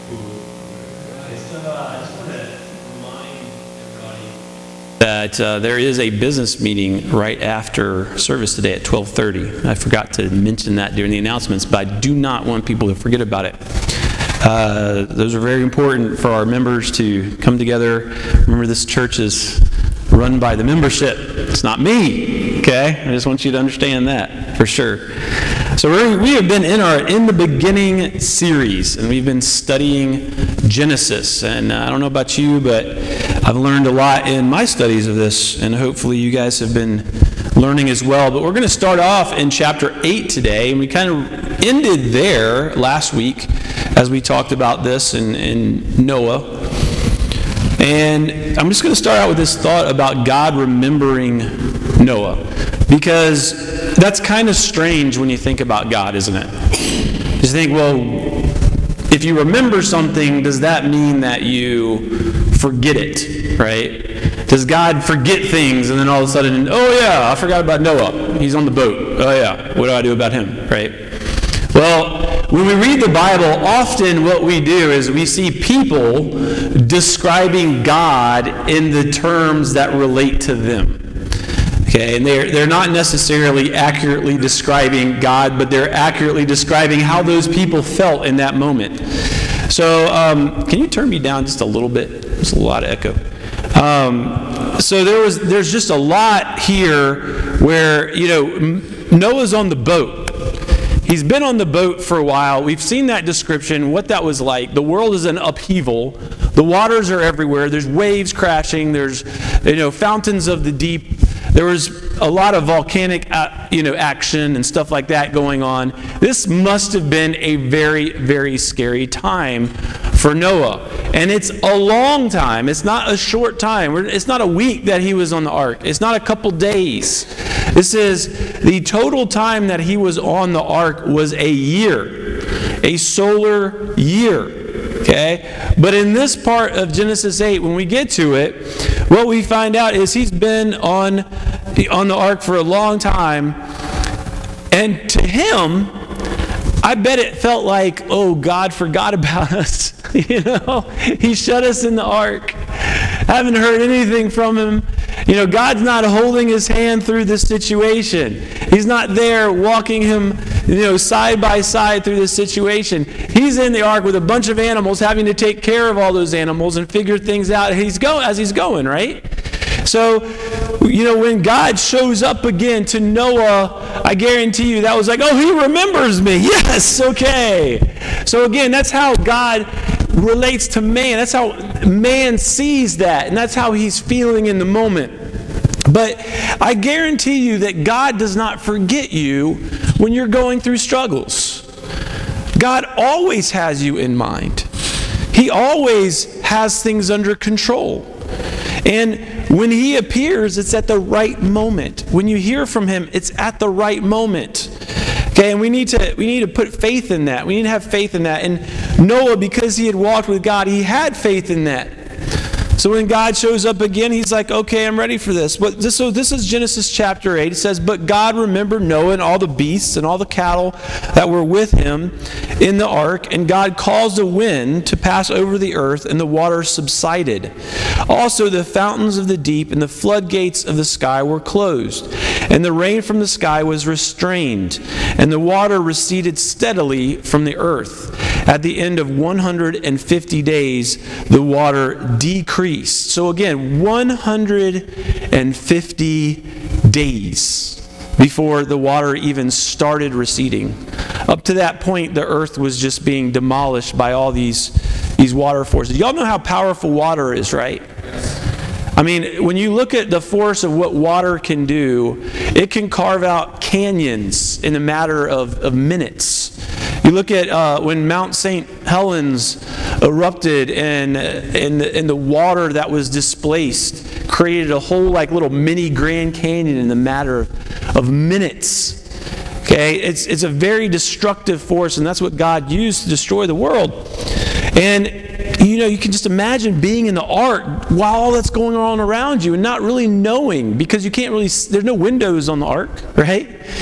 I just want to remind everybody that there is a business meeting right after service today at 12:30. I forgot to mention that during the announcements, but I do not want people to forget about it. Those are very important for our members to come together. Remember, this church is run by the membership. It's not me, okay? I just want you to understand that for sure. So we have been in our In the Beginning series, and we've been studying Genesis. And I don't know about you, but I've learned a lot in my studies of this, and hopefully you guys have been learning as well. But we're going to start off in chapter 8 today, and we kind of ended there last week as we talked about this in Noah. And I'm just going to start out with this thought about God remembering Noah, because that's kind of strange when you think about God, isn't it? You think, well, if you remember something, does that mean that you forget it, right? Does God forget things and then all of a sudden, oh yeah, I forgot about Noah. He's on the boat. Oh yeah, what do I do about him, right? Well, when we read the Bible, often what we do is we see people describing God in the terms that relate to them. Okay, and they're not necessarily accurately describing God, but they're accurately describing how those people felt in that moment. So, can you turn me down just a little bit? There's a lot of echo. So there's just a lot here where, Noah's on the boat. He's been on the boat for a while. We've seen that description, what that was like. The world is in upheaval. The waters are everywhere. There's waves crashing. There's, fountains of the deep. There was a lot of volcanic, action and stuff like that going on. This must have been a very, very scary time for Noah. And it's a long time. It's not a short time. It's not a week that he was on the ark. It's not a couple days. This is the total time that he was on the ark was a year, a solar year. Okay? But in this part of Genesis 8, when we get to it, what we find out is he's been on the ark for a long time. And to him, I bet it felt like, oh, God forgot about us. He shut us in the ark. Haven't heard anything from him. God's not holding his hand through this situation. He's not there walking him, side by side through this situation. He's in the ark with a bunch of animals, having to take care of all those animals and figure things out as he's going, right? So, when God shows up again to Noah, I guarantee you that was like, oh, he remembers me. Yes, okay. So again, that's how God relates to man. That's how man sees that, and that's how he's feeling in the moment. But I guarantee you that God does not forget you when you're going through struggles. God always has you in mind. He always has things under control. And when he appears, it's at the right moment. When you hear from him, it's at the right moment. Okay, and we need to put faith in that. We need to have faith in that. And Noah, because he had walked with God, he had faith in that. So when God shows up again, he's like, okay, I'm ready for this. So this is Genesis chapter 8. It says, but God remembered Noah and all the beasts and all the cattle that were with him in the ark, and God caused a wind to pass over the earth, and the waters subsided. Also the fountains of the deep and the floodgates of the sky were closed, and the rain from the sky was restrained, and the water receded steadily from the earth. At the end of 150 days, the water decreased. So again, 150 days before the water even started receding. Up to that point, the earth was just being demolished by all these water forces. Y'all know how powerful water is, right? I mean, when you look at the force of what water can do, it can carve out canyons in a matter of minutes. You look at when Mount St. Helens erupted and the water that was displaced created a whole little mini Grand Canyon in a matter of minutes. Okay, it's a very destructive force, and that's what God used to destroy the world. And you can just imagine being in the ark while all that's going on around you and not really knowing, because you can't really, there's no windows on the ark, right?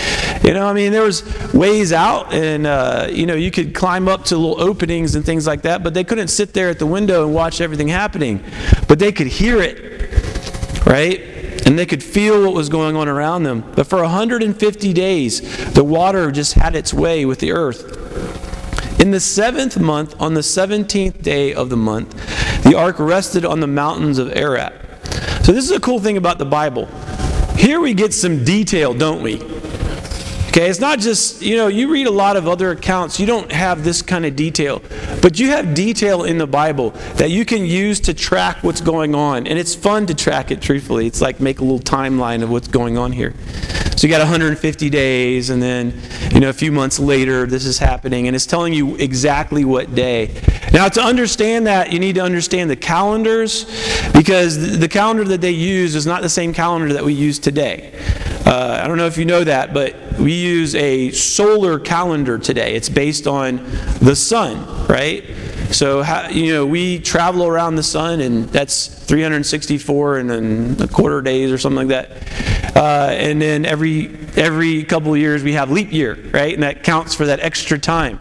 There was ways out, and you could climb up to little openings and things like that, but they couldn't sit there at the window and watch everything happening. But they could hear it, right? And they could feel what was going on around them. But for 150 days, the water just had its way with the earth. In the 7th month, on the 17th day of the month, the ark rested on the mountains of Ararat. So this is a cool thing about the Bible. Here we get some detail, don't we? Okay, it's not just, you read a lot of other accounts, you don't have this kind of detail. But you have detail in the Bible that you can use to track what's going on. And it's fun to track it, truthfully. It's like make a little timeline of what's going on here. So you got 150 days, and then, a few months later, this is happening. And it's telling you exactly what day. Now, to understand that, you need to understand the calendars, because the calendar that they use is not the same calendar that we use today. I don't know if you know that, but we use a solar calendar today. It's based on the sun, right? So, we travel around the sun, and that's 364 and a quarter days or something like that. And then every couple of years we have leap year, right? And that counts for that extra time.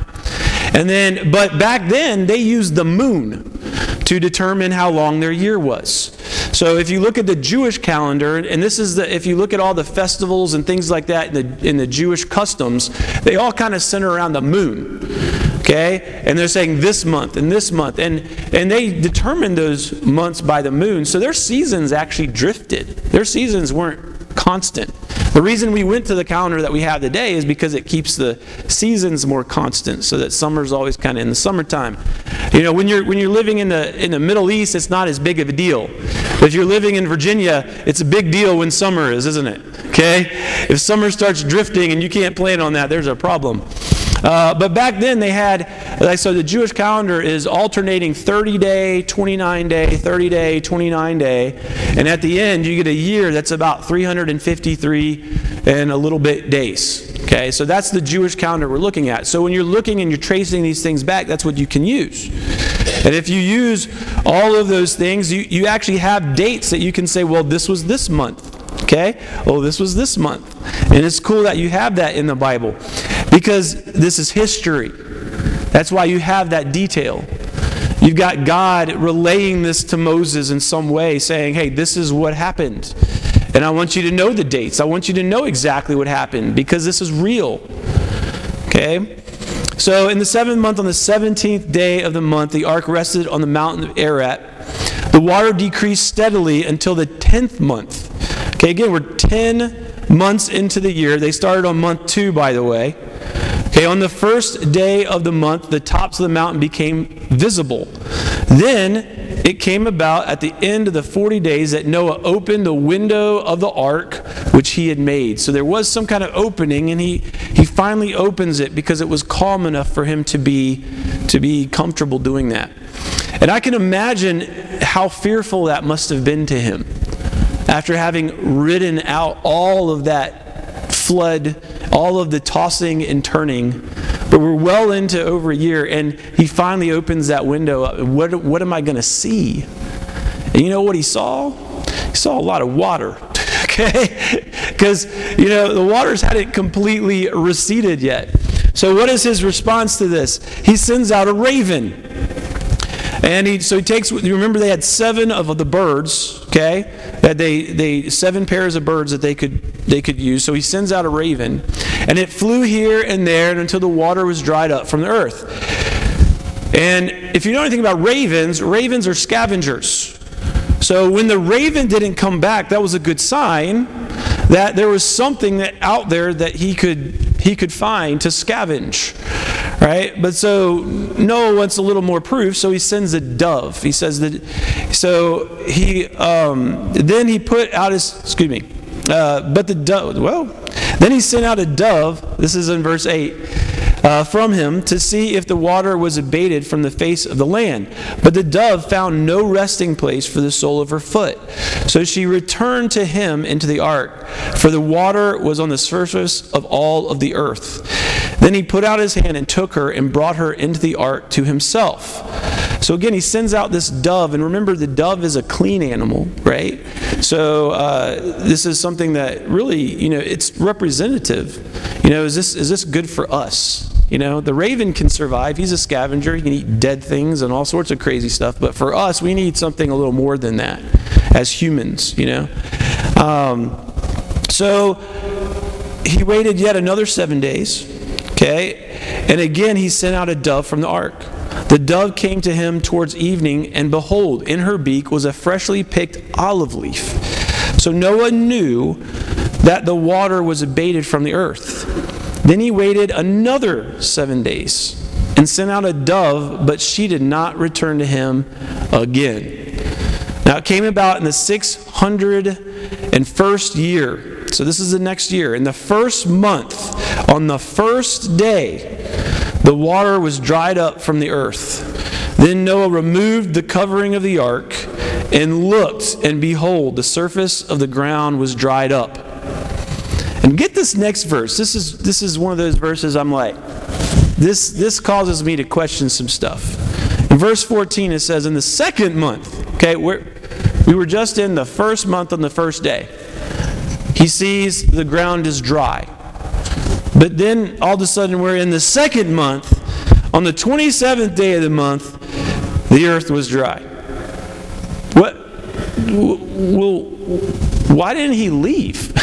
But back then they used the moon to determine how long their year was. So if you look at the Jewish calendar, and if you look at all the festivals and things like that in the Jewish customs, they all kind of center around the moon. Okay? And they're saying this month and this month. And they determined those months by the moon. So their seasons actually drifted. Their seasons weren't constant. The reason we went to the calendar that we have today is because it keeps the seasons more constant, so that summer's always kind of in the summertime. When you're living in the Middle East, it's not as big of a deal. But if you're living in Virginia, it's a big deal when summer is, isn't it? Okay? If summer starts drifting and you can't plan on that, there's a problem. But back then they had, so the Jewish calendar is alternating 30-day, 29-day, 30-day, 29-day. And at the end, you get a year that's about 353 and a little bit days. Okay, so that's the Jewish calendar we're looking at. So when you're looking and you're tracing these things back, that's what you can use. And if you use all of those things, you actually have dates that you can say, well, this was this month. Okay? Oh, this was this month. And it's cool that you have that in the Bible, because this is history. That's why you have that detail. You've got God relaying this to Moses in some way, saying, hey, this is what happened. And I want you to know the dates. I want you to know exactly what happened, because this is real. Okay? So in the 7th month, on the 17th day of the month, the ark rested on the mountain of Ararat. The water decreased steadily until the 10th month. Okay, again, we're 10 months into the year. They started on month 2, by the way. Okay, on the first day of the month, the tops of the mountain became visible. Then it came about at the end of the 40 days that Noah opened the window of the ark which he had made. So there was some kind of opening, and he finally opens it because it was calm enough for him to be comfortable doing that. And I can imagine how fearful that must have been to him after having ridden out all of that flood, all of the tossing and turning. But we're well into over a year, and he finally opens that window up. What am I going to see? And you know what he saw? He saw a lot of water. Okay? Because, the waters hadn't completely receded yet. So what is his response to this? He sends out a raven. And he takes, you remember they had 7 of the birds, okay? That they 7 pairs of birds that they could use. So he sends out a raven, and it flew here and there until the water was dried up from the earth. And if you know anything about ravens are scavengers. So when the raven didn't come back, that was a good sign that there was something out there that he could find to scavenge. Right? But so Noah wants a little more proof, so he sends a dove. He says that, so he, then he put out his, but the dove, then he sent out a dove, this is in verse 8, from him to see if the water was abated from the face of the land. But the dove found no resting place for the sole of her foot. So she returned to him into the ark, for the water was on the surface of all of the earth. Then he put out his hand and took her and brought her into the ark to himself. So again, he sends out this dove, and remember, the dove is a clean animal, right? So this is something that really, it's representative. Is this good for us? The raven can survive. He's a scavenger. He can eat dead things and all sorts of crazy stuff. But for us, we need something a little more than that as humans, So he waited yet another 7 days, okay? And again, he sent out a dove from the ark. The dove came to him towards evening, and behold, in her beak was a freshly picked olive leaf. So Noah knew that the water was abated from the earth. Then he waited another 7 days and sent out a dove, but she did not return to him again. Now it came about in the 601st year. So this is the next year. In the first month, on the first day, the water was dried up from the earth. Then Noah removed the covering of the ark and looked, and behold, the surface of the ground was dried up. And get this next verse. This is one of those verses I'm like, this causes me to question some stuff. In verse 14 it says, in the second month, okay, we were just in the first month on the first day. He sees the ground is dry. But then all of a sudden we're in the second month. On the 27th day of the month, the earth was dry. What? Well, why didn't he leave?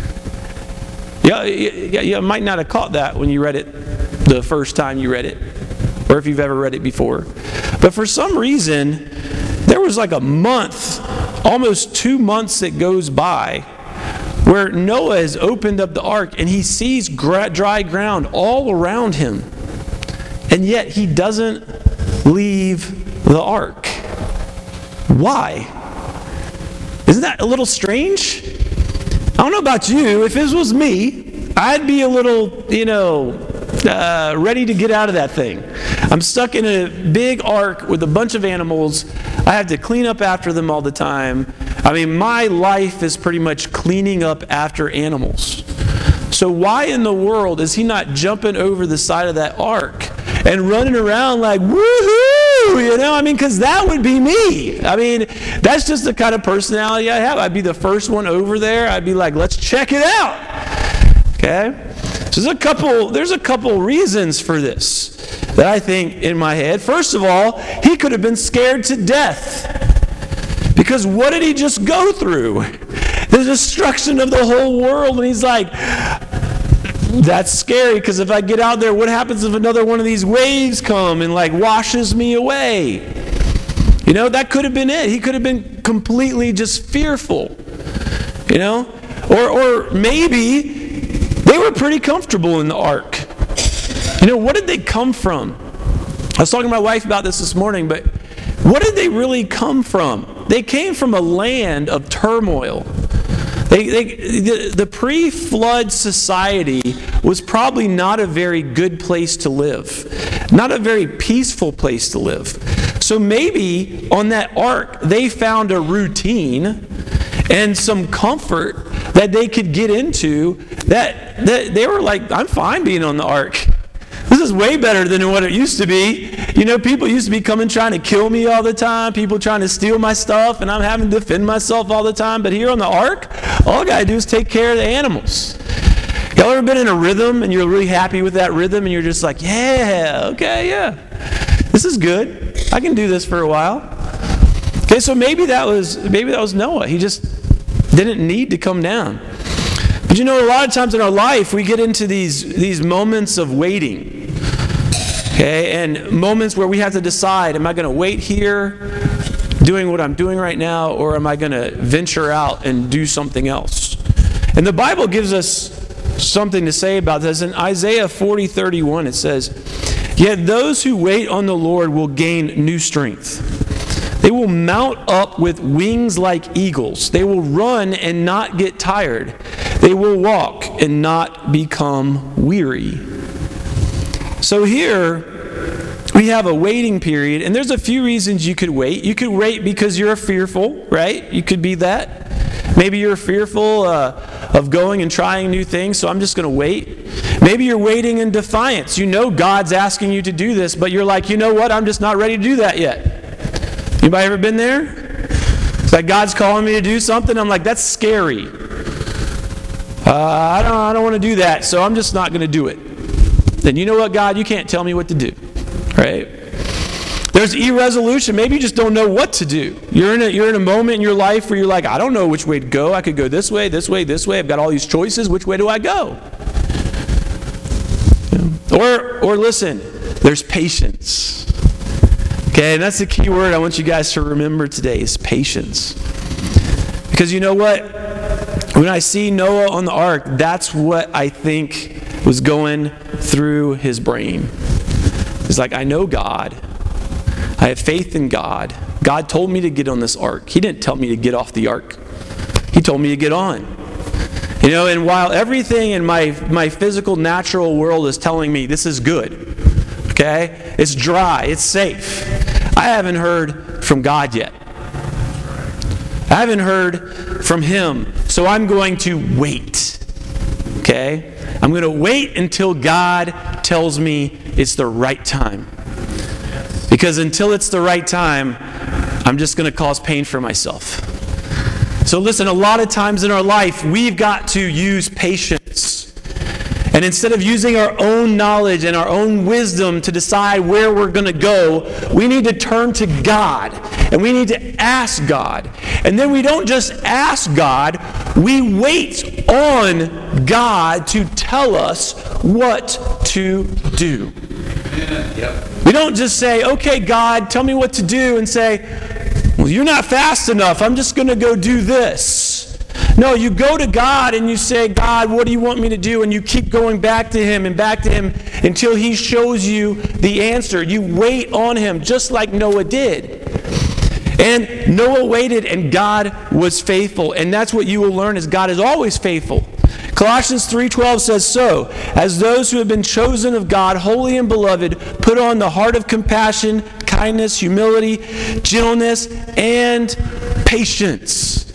You might not have caught that when you read it the first time you read it, or if you've ever read it before. But for some reason, there was like a month, almost 2 months that goes by, where Noah has opened up the ark and he sees dry ground all around him. And yet he doesn't leave the ark. Why? Isn't that a little strange? I don't know about you. If this was me, I'd be a little, ready to get out of that thing. I'm stuck in a big ark with a bunch of animals. I have to clean up after them all the time. I mean, my life is pretty much cleaning up after animals. So why in the world is he not jumping over the side of that ark and running around like, woohoo, because that would be me. That's just the kind of personality I have. I'd be the first one over there. I'd be like, let's check it out. Okay? So there's a couple reasons for this that I think in my head. First of all, he could have been scared to death. Because what did he just go through? The destruction of the whole world. And he's like, that's scary, because if I get out there, what happens if another one of these waves come and washes me away? That could have been it. He could have been completely just fearful. Or maybe they were pretty comfortable in the ark. What did they come from? I was talking to my wife about this morning, but what did they really come from? They came from a land of turmoil. The pre-flood society was probably not a very good place to live, not a very peaceful place to live. So maybe on that ark, they found a routine and some comfort that they could get into that they were like, I'm fine being on the ark. This is way better than what it used to be. People used to be coming trying to kill me all the time, people trying to steal my stuff, and I'm having to defend myself all the time. But here on the ark, all I got to do is take care of the animals. Y'all ever been in a rhythm and you're really happy with that rhythm and you're just like, yeah, this is good. I can do this for a while. Okay, so maybe that was Noah. He just didn't need to come down. But a lot of times in our life, we get into these moments of waiting. Okay, and moments where we have to decide, am I going to wait here, doing what I'm doing right now, or am I going to venture out and do something else? And the Bible gives us something to say about this. In Isaiah 40:31, it says, yet those who wait on the Lord will gain new strength. They will mount up with wings like eagles. They will run and not get tired. They will walk and not become weary. So here we have a waiting period, and there's a few reasons you could wait. You could wait because you're fearful, right? You could be that. Maybe you're fearful of going and trying new things, so I'm just going to wait. Maybe you're waiting in defiance. God's asking you to do this, but you're like, you know what? I'm just not ready to do that yet. Anybody ever been there? It's like God's calling me to do something. I'm like, that's scary. I don't want to do that, so I'm just not going to do it. Then you know what, God? You can't tell me what to do, right? There's irresolution. Maybe you just don't know what to do. You're in a moment in your life where you're like, I don't know which way to go. I could go this way, this way, this way. I've got all these choices. Which way do I go? Or listen, there's patience. Okay, and that's the key word I want you guys to remember today is patience. Because you know what? When I see Noah on the ark, that's what I think was going through his brain. It's like, I know God. I have faith in God. God told me to get on this ark. He didn't tell me to get off the ark. He told me to get on. You know, and while everything in my physical, natural world is telling me this is good, okay? It's dry, it's safe. I haven't heard from God yet. I haven't heard from Him. So I'm going to wait, okay? I'm going to wait until God tells me it's the right time. Because until it's the right time, I'm just going to cause pain for myself. So listen, a lot of times in our life, we've got to use patience. And instead of using our own knowledge and our own wisdom to decide where we're going to go, we need to turn to God. And we need to ask God. And then we don't just ask God, we wait on God to tell us what to do. Yep. We don't just say, okay, God, tell me what to do, and say, well, you're not fast enough. I'm just going to go do this. No, you go to God and you say, God, what do you want me to do? And you keep going back to Him until He shows you the answer. You wait on Him just like Noah did. And Noah waited and God was faithful. And that's what you will learn is God is always faithful. Colossians 3:12 says, so, as those who have been chosen of God, holy and beloved, put on the heart of compassion, kindness, humility, gentleness, and patience.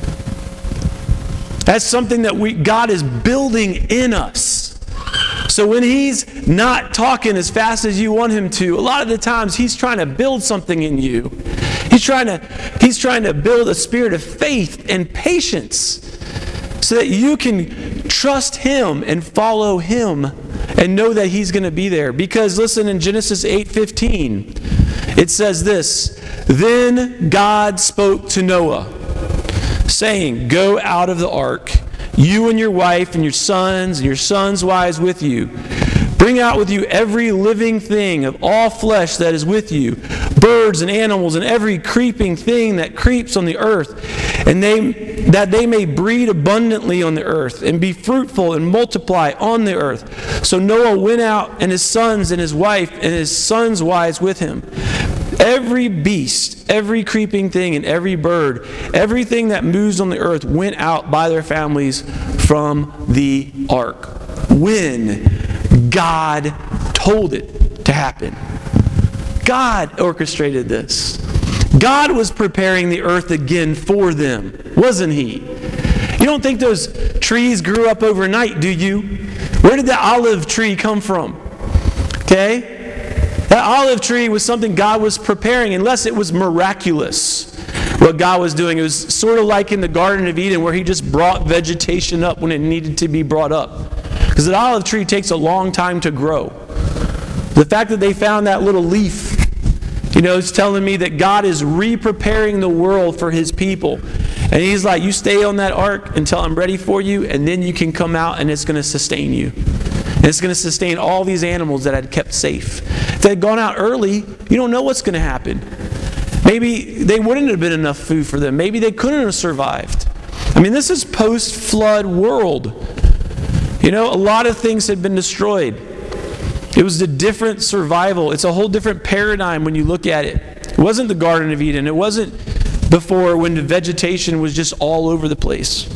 That's something that God is building in us. So when He's not talking as fast as you want Him to, a lot of the times He's trying to build something in you. He's trying to build a spirit of faith and patience so that you can trust Him and follow Him and know that He's going to be there. Because listen, in Genesis 8:15, it says this, then God spoke to Noah, saying, go out of the ark, you and your wife and your sons' wives with you. Bring out with you every living thing of all flesh that is with you, birds and animals and every creeping thing that creeps on the earth, and that they may breed abundantly on the earth and be fruitful and multiply on the earth. So Noah went out, and his sons and his wife and his sons' wives with him. Every beast, every creeping thing, and every bird, everything that moves on the earth went out by their families from the ark, when God told it to happen. God orchestrated this. God was preparing the earth again for them, wasn't He? You don't think those trees grew up overnight, do you? Where did the olive tree come from? Okay? That olive tree was something God was preparing, unless it was miraculous what God was doing. It was sort of like in the Garden of Eden, where He just brought vegetation up when it needed to be brought up. Because an olive tree takes a long time to grow. The fact that they found that little leaf, is telling me that God is re-preparing the world for His people. And He's like, you stay on that ark until I'm ready for you, and then you can come out and it's going to sustain you. And it's going to sustain all these animals that I'd kept safe. If they had gone out early, you don't know what's going to happen. Maybe they wouldn't have been enough food for them. Maybe they couldn't have survived. I mean, this is post-flood world. A lot of things had been destroyed. It was a different survival. It's a whole different paradigm when you look at it. It wasn't the Garden of Eden. It wasn't before, when the vegetation was just all over the place.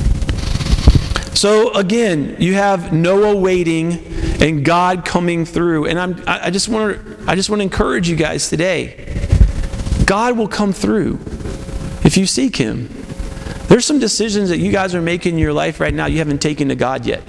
So again, you have Noah waiting and God coming through. And I just want to encourage you guys today. God will come through if you seek Him. There's some decisions that you guys are making in your life right now you haven't taken to God yet.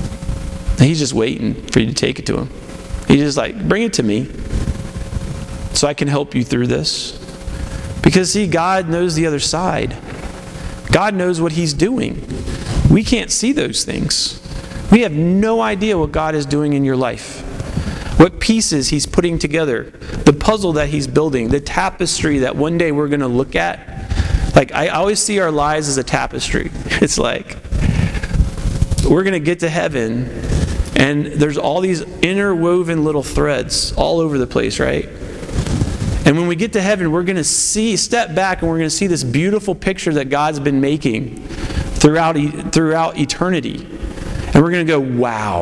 And He's just waiting for you to take it to Him. He's just like, bring it to me. so I can help you through this. Because see, God knows the other side. God knows what He's doing. We can't see those things. We have no idea what God is doing in your life. What pieces He's putting together. The puzzle that He's building. The tapestry that one day we're going to look at. Like, I always see our lives as a tapestry. It's like, we're going to get to heaven, and there's all these interwoven little threads all over the place, right? And when we get to heaven, we're going to step back, and we're going to see this beautiful picture that God's been making throughout eternity. And we're going to go, wow,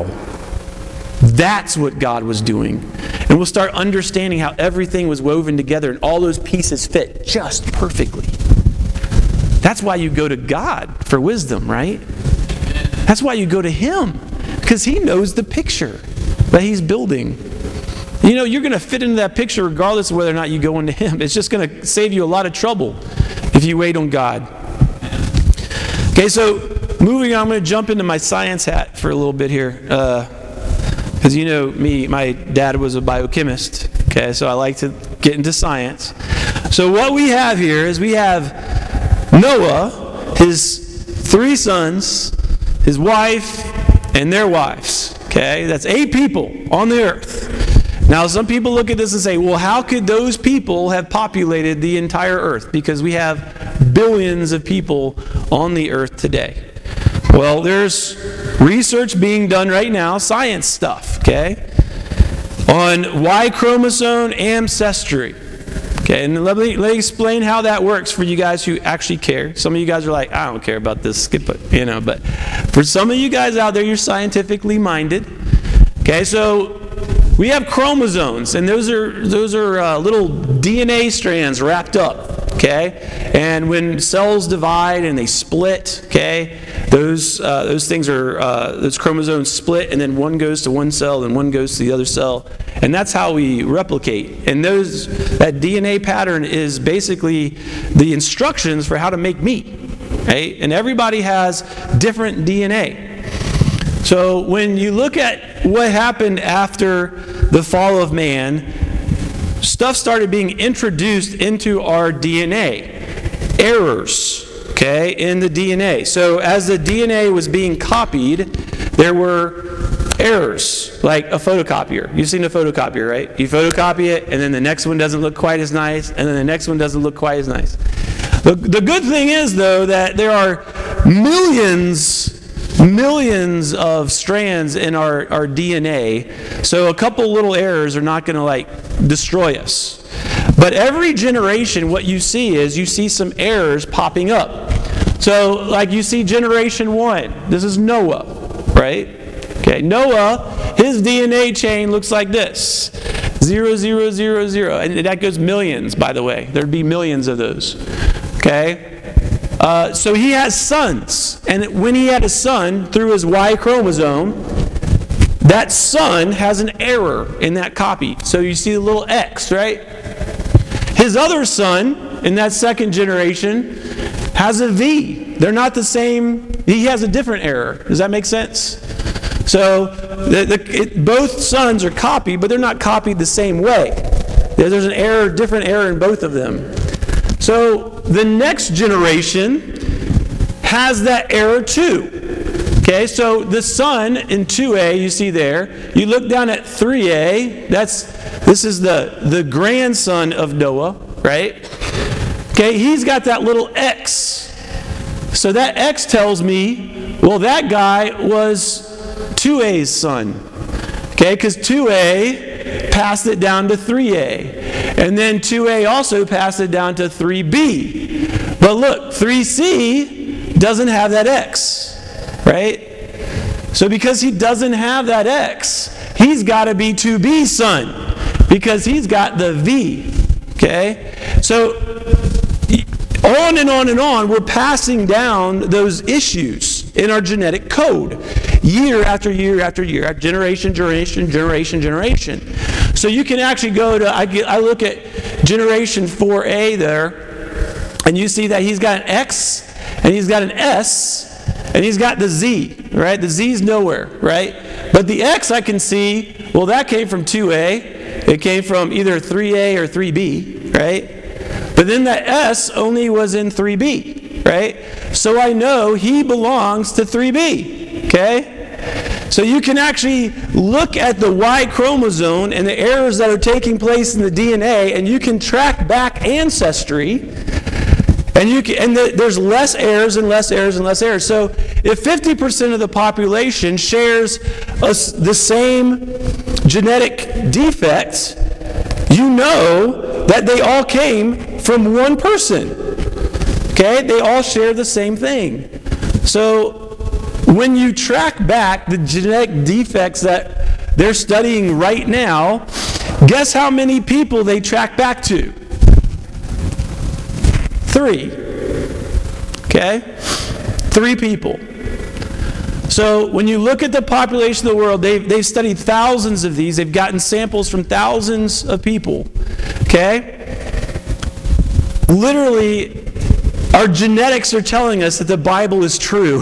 that's what God was doing. And we'll start understanding how everything was woven together and all those pieces fit just perfectly. That's why you go to God for wisdom, right? That's why you go to Him, because He knows the picture that He's building. You know, you're going to fit into that picture regardless of whether or not you go into Him. It's just going to save you a lot of trouble if you wait on God. Okay, so moving on, I'm going to jump into my science hat for a little bit here. Because you know me, my dad was a biochemist. Okay, so I like to get into science. So what we have here is we have Noah, his 3 sons, his wife, and their wives. Okay, that's 8 people on the earth. Now, some people look at this and say, well, how could those people have populated the entire earth? Because we have billions of people on the earth today. Well, there's research being done right now, science stuff, okay, on Y chromosome ancestry. Okay, and let me explain how that works for you guys who actually care. Some of you guys are like, I don't care about this, skip it, you know. But for some of you guys out there, you're scientifically minded. Okay, so we have chromosomes, and those are little DNA strands wrapped up. Okay, and when cells divide and they split, okay, those things are those chromosomes split, and then one goes to one cell, and one goes to the other cell, and that's how we replicate. And that DNA pattern is basically the instructions for how to make meat, right? And everybody has different DNA. So when you look at what happened after the fall of man, stuff started being introduced into our DNA. Errors, okay, in the DNA. So as the DNA was being copied, there were errors, like a photocopier. You've seen a photocopier, right? You photocopy it, and then the next one doesn't look quite as nice, and then the next one doesn't look quite as nice. The good thing is, though, that there are millions of strands in our DNA, so a couple little errors are not going to destroy us. But every generation, what you see some errors popping up. So like you see generation 1, this is Noah, right? Okay, Noah, his DNA chain looks like this. 0, 0, 0, 0. And that goes millions, by the way. There'd be millions of those. Okay? So he has sons. And when he had a son through his Y chromosome, that son has an error in that copy. So you see the little X, right? His other son, in that second generation, has a V. They're not the same. He has a different error. Does that make sense? So both sons are copied, but they're not copied the same way. There's an error, different error in both of them. So the next generation has that error too. Okay, so the son in 2a, you see there, you look down at 3a, this is the grandson of Noah, right? Okay, he's got that little X. So that X tells me, well, that guy was 2a's son. Okay, because 2a passed it down to 3a. And then 2a also passed it down to 3b. But look, 3c doesn't have that X. Right? So because he doesn't have that X, he's got to be 2B's son because he's got the V. Okay? So on and on and on, we're passing down those issues in our genetic code year after year after year, generation. So you can actually go to, I look at generation 4A there, and you see that he's got an X and he's got an S. And he's got the Z, right? The Z's nowhere, right? But the X I can see, well, that came from 2A, It came from either 3A or 3B, right? But then that S only was in 3B, right? So I know he belongs to 3B, okay? So you can actually look at the Y chromosome and the errors that are taking place in the DNA, and you can track back ancestry, and there's less errors and less errors and less errors. So if 50% of the population shares the same genetic defects, you know that they all came from one person. Okay? They all share the same thing. So when you track back the genetic defects that they're studying right now, guess how many people they track back to? 3. Okay? 3 people. So when you look at the population of the world, they've studied thousands of these. They've gotten samples from thousands of people. Okay? Literally, our genetics are telling us that the Bible is true.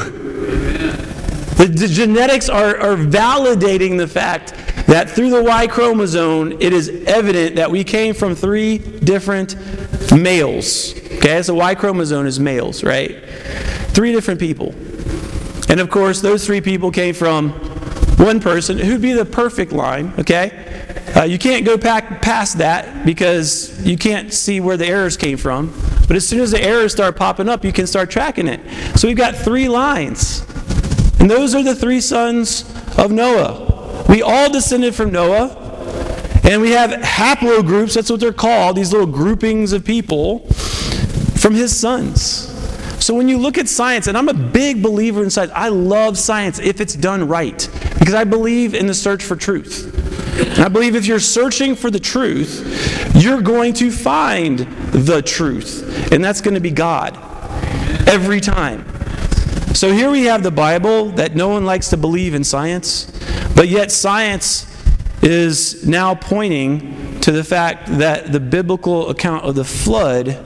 The genetics are validating the fact that through the Y chromosome, it is evident that we came from 3 different males. Okay, so Y chromosome is males, right? 3 different people. And of course, those 3 people came from one person who'd be the perfect line, okay? You can't go past that because you can't see where the errors came from. But as soon as the errors start popping up, you can start tracking it. So we've got 3 lines. And those are the 3 sons of Noah. We all descended from Noah. And we have haplogroups, that's what they're called, these little groupings of people from his sons. So when you look at science, and I'm a big believer in science, I love science if it's done right, because I believe in the search for truth. And I believe if you're searching for the truth, you're going to find the truth, and that's going to be God every time. So here we have the Bible that no one likes to believe in science, but yet science is now pointing to the fact that the biblical account of the flood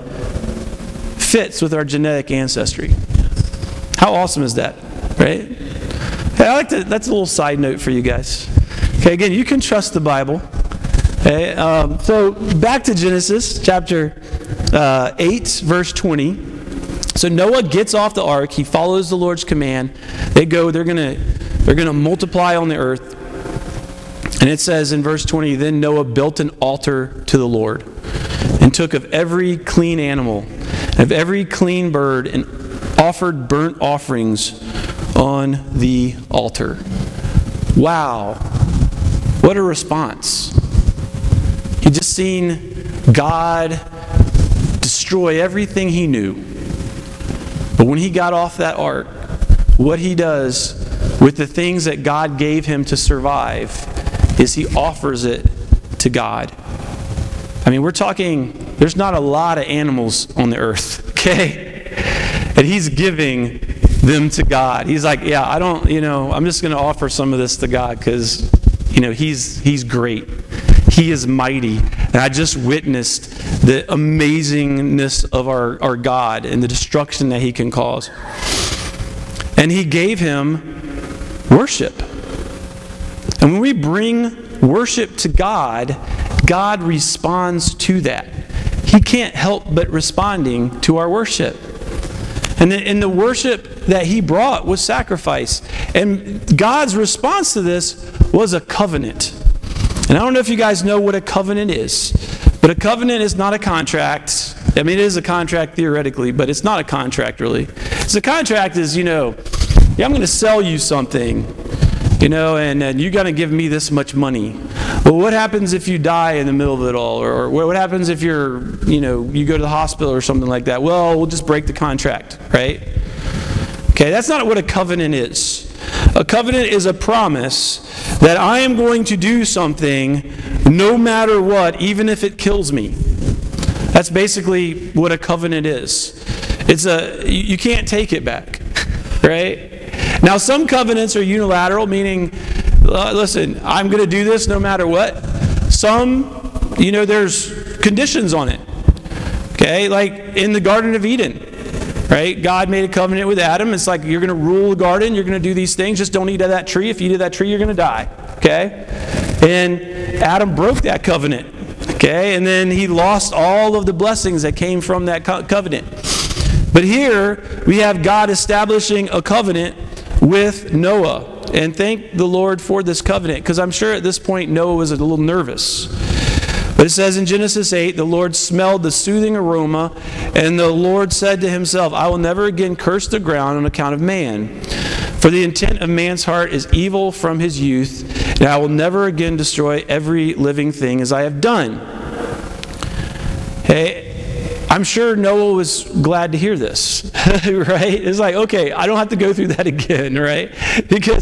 fits with our genetic ancestry. How awesome is that, right? Hey, that's a little side note for you guys. Okay, again, you can trust the Bible. Okay, so back to Genesis chapter 8, verse 20. So Noah gets off the ark. He follows the Lord's command. They go. They're gonna multiply on the earth. And it says in verse 20, then Noah built an altar to the Lord and took of every clean animal, of every clean bird, and offered burnt offerings on the altar. Wow. What a response. He just seen God destroy everything he knew. But when he got off that ark, what he does with the things that God gave him to survive is he offers it to God. I mean, we're talking, there's not a lot of animals on the earth, okay? And he's giving them to God. He's like, yeah, I'm just going to offer some of this to God because, he's great. He is mighty. And I just witnessed the amazingness of our God and the destruction that he can cause. And he gave him worship. And when we bring worship to God, God responds to that. He can't help but responding to our worship. And the worship that he brought was sacrifice. And God's response to this was a covenant. And I don't know if you guys know what a covenant is, but a covenant is not a contract. I mean, it is a contract theoretically, but it's not a contract really. So a contract is, I'm going to sell you something, and you're going to give me this much money. Well, what happens if you die in the middle of it all? Or what happens if you go to the hospital or something like that? Well, we'll just break the contract, right? Okay, that's not what a covenant is. A covenant is a promise that I am going to do something no matter what, even if it kills me. That's basically what a covenant is. You can't take it back, right? Now, some covenants are unilateral, meaning, listen, I'm going to do this no matter what. Some, there's conditions on it. Okay, like in the Garden of Eden, right? God made a covenant with Adam. It's like you're going to rule the garden. You're going to do these things. Just don't eat of that tree. If you eat of that tree, you're going to die. Okay? And Adam broke that covenant. Okay, and then he lost all of the blessings that came from that covenant. But here we have God establishing a covenant with Noah. And thank the Lord for this covenant, because I'm sure at this point Noah was a little nervous. But it says in Genesis 8, the Lord smelled the soothing aroma, and the Lord said to himself, I will never again curse the ground on account of man. For the intent of man's heart is evil from his youth, and I will never again destroy every living thing as I have done. Hey, I'm sure Noah was glad to hear this, right? It's like, okay, I don't have to go through that again, right? Because,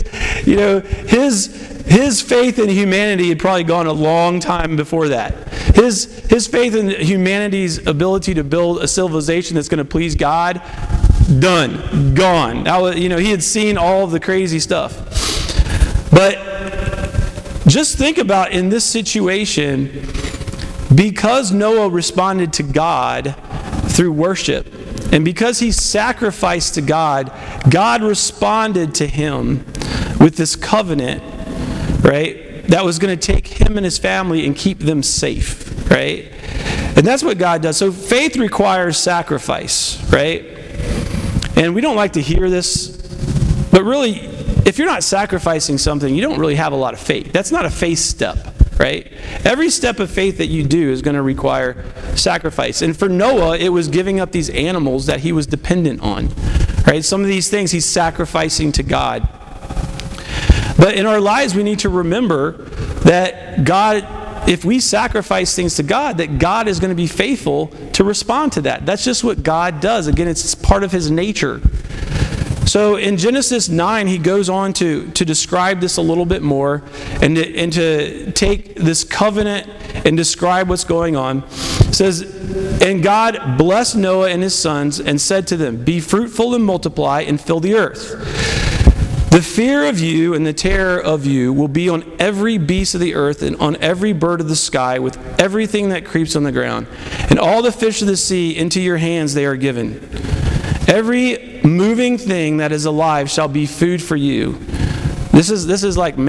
his faith in humanity had probably gone a long time before that. His faith in humanity's ability to build a civilization that's going to please God, done, gone. Now, he had seen all of the crazy stuff. But just think about in this situation, because Noah responded to God through worship, and because he sacrificed to God, God responded to him with this covenant, right, that was going to take him and his family and keep them safe, right? And that's what God does. So faith requires sacrifice, right? And we don't like to hear this, but really, if you're not sacrificing something, you don't really have a lot of faith. That's not a faith step. Right? Every step of faith that you do is going to require sacrifice. And for Noah, it was giving up these animals that he was dependent on. Right? Some of these things he's sacrificing to God. But in our lives, we need to remember that God, if we sacrifice things to God, that God is going to be faithful to respond to that. That's just what God does. Again, it's part of his nature. So in Genesis 9, he goes on to describe this a little bit more and to take this covenant and describe what's going on. It says, and God blessed Noah and his sons and said to them, be fruitful and multiply and fill the earth. The fear of you and the terror of you will be on every beast of the earth and on every bird of the sky with everything that creeps on the ground. And all the fish of the sea into your hands they are given. Every moving thing that is alive shall be food for you. This is like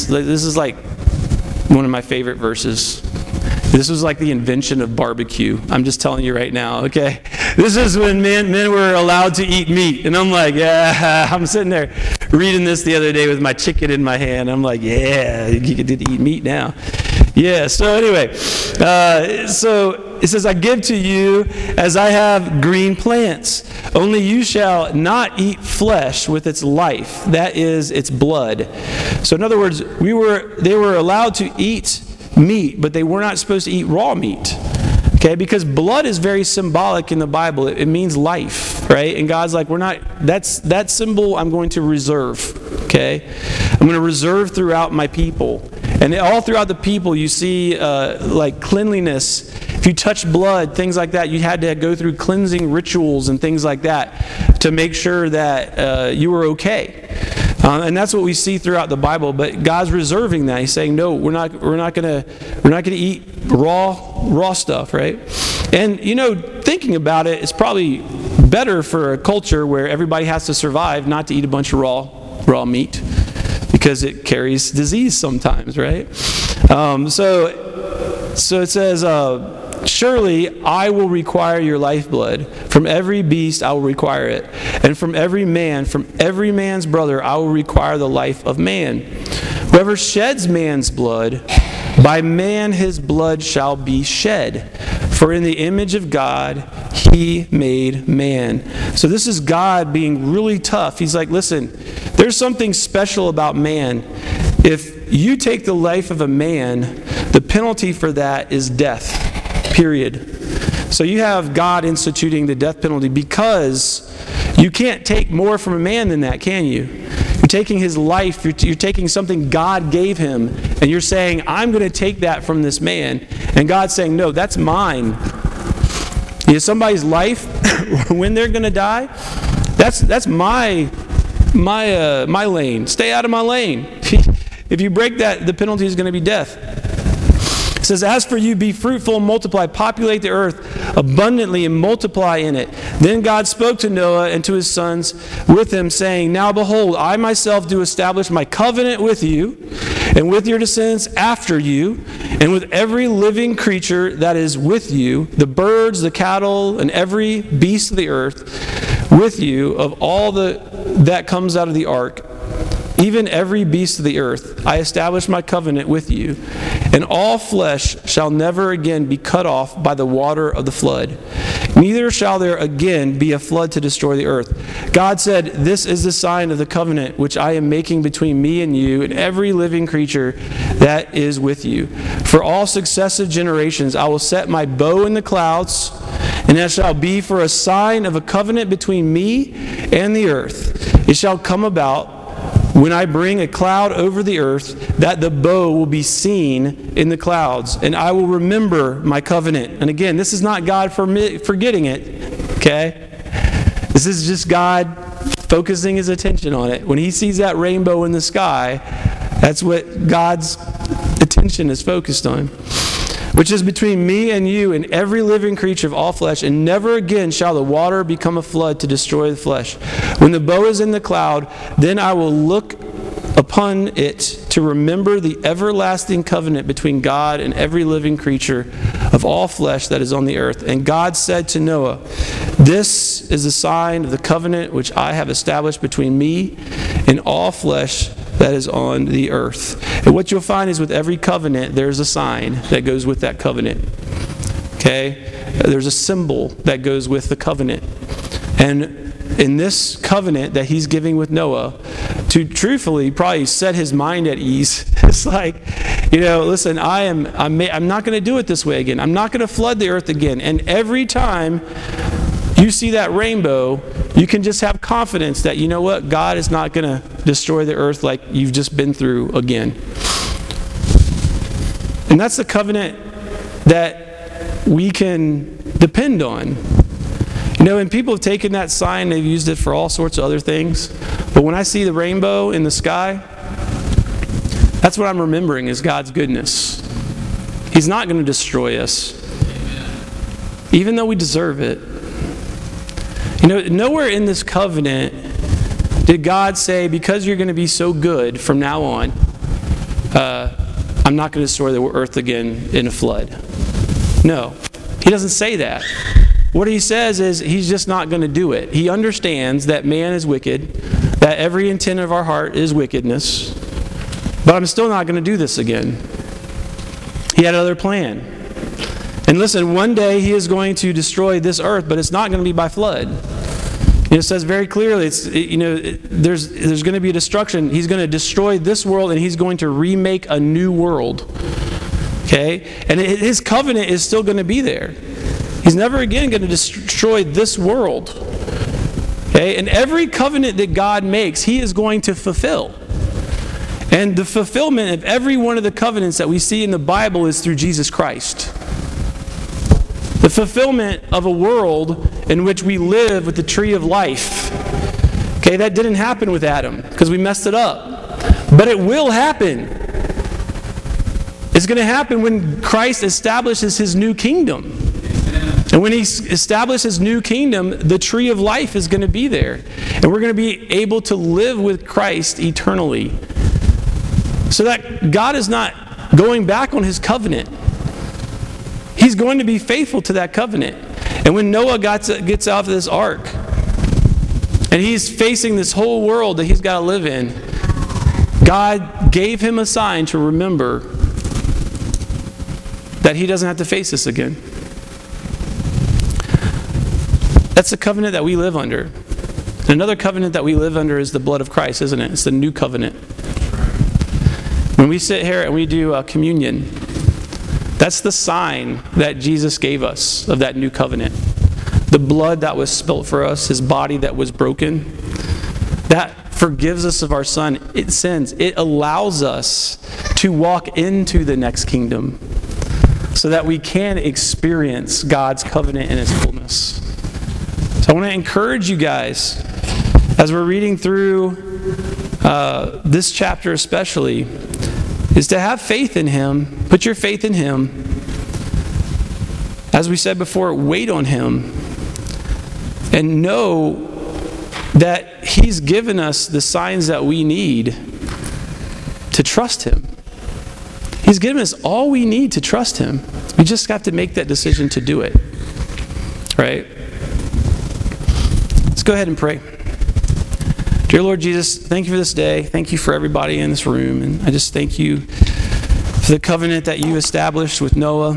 one of my favorite verses. This was like the invention of barbecue. I'm just telling you right now, okay? This is when men were allowed to eat meat. And I'm like, yeah, I'm sitting there reading this the other day with my chicken in my hand. I'm like, yeah, you get to eat meat now. Yeah, so anyway, so it says, I give to you as I have green plants. Only you shall not eat flesh with its life, that is, its blood. So in other words, they were allowed to eat meat, but they were not supposed to eat raw meat. Okay, because blood is very symbolic in the Bible. It means life, right? And God's like, that symbol I'm going to reserve, okay? I'm going to reserve throughout my people. And all throughout the people, you see like cleanliness. If you touch blood, things like that, you had to go through cleansing rituals and things like that to make sure that you were okay. And that's what we see throughout the Bible. But God's reserving that. He's saying, no, we're not gonna eat raw stuff, right? And thinking about it, it's probably better for a culture where everybody has to survive not to eat a bunch of raw meat, because it carries disease sometimes, right? So it says, surely I will require your lifeblood. From every beast I will require it. And from every man's brother I will require the life of man. Whoever sheds man's blood, by man his blood shall be shed. For in the image of God he made man. So this is God being really tough. He's like, listen, there's something special about man. If you take the life of a man, the penalty for that is death. Period. So you have God instituting the death penalty because you can't take more from a man than that, can you? You're taking his life, you're taking something God gave him, and you're saying, I'm going to take that from this man. And God's saying, no, that's mine. Somebody's life, when they're going to die, that's my lane. Stay out of my lane. If you break that, the penalty is going to be death. It says, as for you, be fruitful and multiply, populate the earth abundantly and multiply in it. Then God spoke to Noah and to his sons with him, saying, now behold, I myself do establish my covenant with you and with your descendants after you, and with every living creature that is with you, the birds, the cattle, and every beast of the earth with you, of all that comes out of the ark, even every beast of the earth, I establish my covenant with you, and all flesh shall never again be cut off by the water of the flood. Neither shall there again be a flood to destroy the earth. God said, this is the sign of the covenant which I am making between me and you and every living creature that is with you. For all successive generations I will set my bow in the clouds, and that shall be for a sign of a covenant between me and the earth. It shall come about when I bring a cloud over the earth, that the bow will be seen in the clouds, and I will remember my covenant. And again, this is not God forgetting it, okay? This is just God focusing his attention on it. When he sees that rainbow in the sky, that's what God's attention is focused on. Which is between me and you and every living creature of all flesh, and never again shall the water become a flood to destroy the flesh. When the bow is in the cloud, then I will look upon it to remember the everlasting covenant between God and every living creature of all flesh that is on the earth. And God said to Noah, this is the sign of the covenant which I have established between me and all flesh that is on the earth. And what you'll find is with every covenant, there's a sign that goes with that covenant. Okay? There's a symbol that goes with the covenant. And in this covenant that he's giving with Noah, to truthfully probably set his mind at ease, it's like, listen, I'm not going to do it this way again. I'm not going to flood the earth again. And every time you see that rainbow, you can just have confidence that, you know what, God is not going to destroy the earth like you've just been through again. And that's the covenant that we can depend on. And people have taken that sign, they've used it for all sorts of other things. But when I see the rainbow in the sky, that's what I'm remembering is God's goodness. He's not going to destroy us, even though we deserve it. Nowhere in this covenant did God say, because you're going to be so good from now on, I'm not going to destroy the earth again in a flood. No, he doesn't say that. What he says is he's just not going to do it. He understands that man is wicked, that every intent of our heart is wickedness, but I'm still not going to do this again. He had another plan. And listen, one day he is going to destroy this earth, but it's not going to be by flood. It says very clearly, there's going to be a destruction. He's going to destroy this world, and he's going to remake a new world. Okay? And his covenant is still going to be there. He's never again going to destroy this world. Okay? And every covenant that God makes, he is going to fulfill. And the fulfillment of every one of the covenants that we see in the Bible is through Jesus Christ. The fulfillment of a world in which we live with the tree of life. Okay, that didn't happen with Adam because we messed it up. But it will happen. It's going to happen when Christ establishes his new kingdom. And when he establishes his new kingdom, the tree of life is going to be there. And we're going to be able to live with Christ eternally. So that God is not going back on his covenant. He's going to be faithful to that covenant. And when Noah gets out of this ark, and he's facing this whole world that he's got to live in, God gave him a sign to remember that he doesn't have to face this again. That's the covenant that we live under. Another covenant that we live under is the blood of Christ, isn't it? It's the new covenant. When we sit here and we do communion, that's the sign that Jesus gave us of that new covenant. The blood that was spilt for us, his body that was broken, that forgives us of our sins. It allows us to walk into the next kingdom so that we can experience God's covenant in its fullness. So I want to encourage you guys, as we're reading through this chapter especially, is to have faith in him. Put your faith in him. As we said before, wait on him. And know that he's given us the signs that we need to trust him. He's given us all we need to trust Him. We just have to make that decision to do it. Right? Let's go ahead and pray. Dear Lord Jesus, thank you for this day. Thank you for everybody in this room. And I just thank you for the covenant that you established with Noah.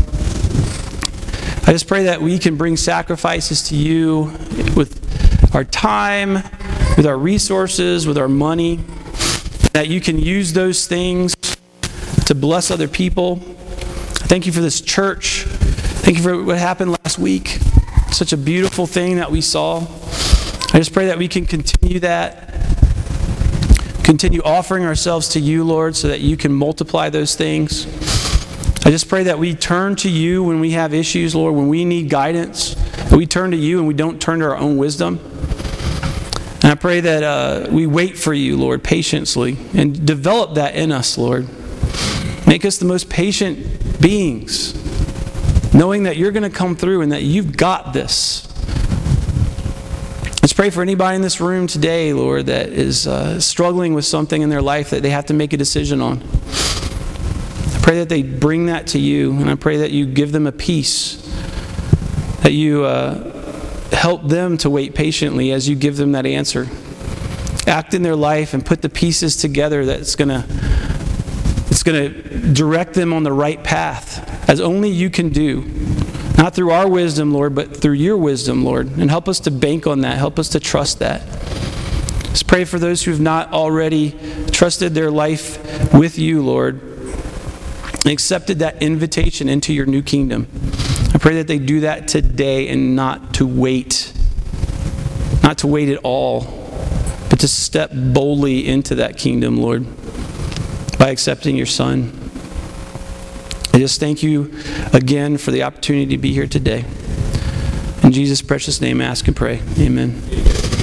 I just pray that we can bring sacrifices to you with our time, with our resources, with our money, that you can use those things to bless other people. Thank you for this church. Thank you for what happened last week. Such a beautiful thing that we saw. I just pray that we can continue that. Continue offering ourselves to you, Lord, so that you can multiply those things. I just pray that we turn to you when we have issues, Lord, when we need guidance. That we turn to you and we don't turn to our own wisdom. And I pray that we wait for you, Lord, patiently. And develop that in us, Lord. Make us the most patient beings, knowing that you're going to come through and that you've got this. Let's pray for anybody in this room today, Lord, that is struggling with something in their life that they have to make a decision on. I pray that they bring that to you, and I pray that you give them a peace, that you help them to wait patiently as you give them that answer. Act in their life and put the pieces together that's going to direct them on the right path, as only you can do. Not through our wisdom, Lord, but through your wisdom, Lord. And help us to bank on that. Help us to trust that. Let's pray for those who have not already trusted their life with you, Lord, and accepted that invitation into your new kingdom. I pray that they do that today and not to wait. Not to wait at all, but to step boldly into that kingdom, Lord, by accepting your Son. I just thank you again for the opportunity to be here today. In Jesus' precious name, I ask and pray. Amen.